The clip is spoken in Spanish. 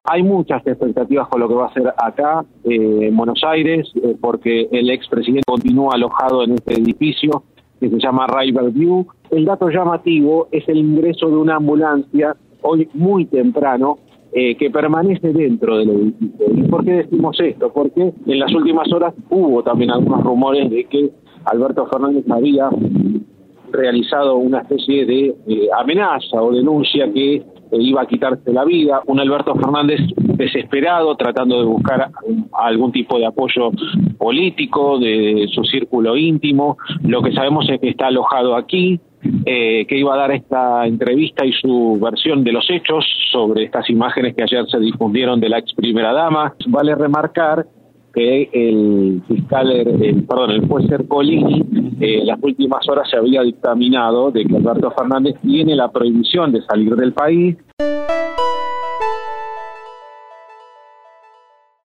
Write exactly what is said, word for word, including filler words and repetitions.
Hay muchas expectativas con lo que va a hacer acá eh, en Buenos Aires, eh, porque el expresidente continúa alojado en este edificio que se llama Riverview. El dato llamativo es el ingreso de una ambulancia hoy muy temprano eh, que permanece dentro del edificio. ¿Y por qué decimos esto? Porque en las últimas horas hubo también algunos rumores de que Alberto Fernández había realizado una especie de eh, amenaza o denuncia que eh, iba a quitarse la vida. Un Alberto Fernández desesperado, tratando de buscar algún tipo de apoyo político de su círculo íntimo. Lo que sabemos es que está alojado aquí, eh, que iba a dar esta entrevista y su versión de los hechos sobre estas imágenes que ayer se difundieron de la ex primera dama. Vale remarcar que el fiscal, el, perdón, el juez Ercolini, eh, en las últimas horas se había dictaminado de que Alberto Fernández tiene la prohibición de salir del país.